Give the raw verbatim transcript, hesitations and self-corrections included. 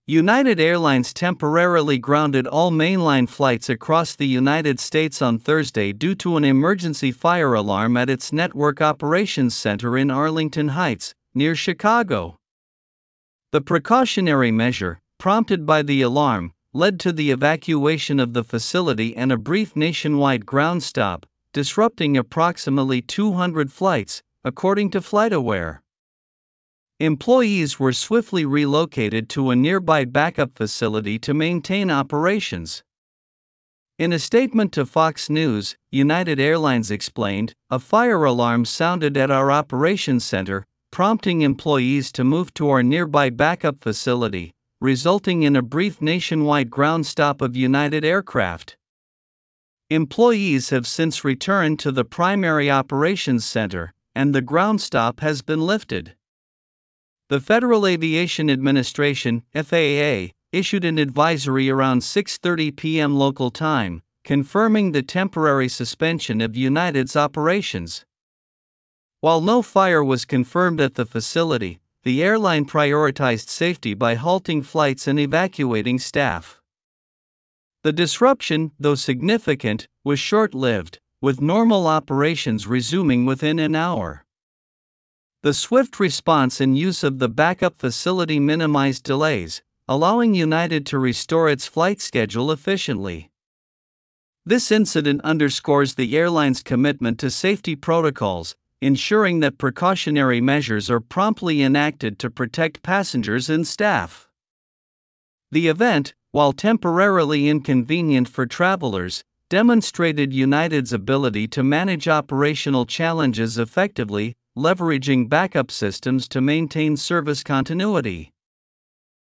United Airlines temporarily grounded all mainline flights across the United States on Thursday due to an emergency fire alarm at its Network Operations Center in Arlington Heights, near Chicago. The precautionary measure, prompted by the alarm, led to the evacuation of the facility and a brief nationwide ground stop, disrupting approximately two hundred flights, according to FlightAware. Employees were swiftly relocated to a nearby backup facility to maintain operations. In a statement to Fox News, United Airlines explained, "A fire alarm sounded at our operations center, prompting employees to move to our nearby backup facility, resulting in a brief nationwide ground stop of United aircraft. Employees have since returned to the primary operations center, and the ground stop has been lifted." The Federal Aviation Administration, F A A, issued an advisory around six thirty p.m. local time, confirming the temporary suspension of United's operations. While no fire was confirmed at the facility, the airline prioritized safety by halting flights and evacuating staff. The disruption, though significant, was short-lived, with normal operations resuming within an hour. The swift response and use of the backup facility minimized delays, allowing United to restore its flight schedule efficiently. This incident underscores the airline's commitment to safety protocols, ensuring that precautionary measures are promptly enacted to protect passengers and staff. The event, while temporarily inconvenient for travelers, demonstrated United's ability to manage operational challenges effectively, leveraging backup systems to maintain service continuity.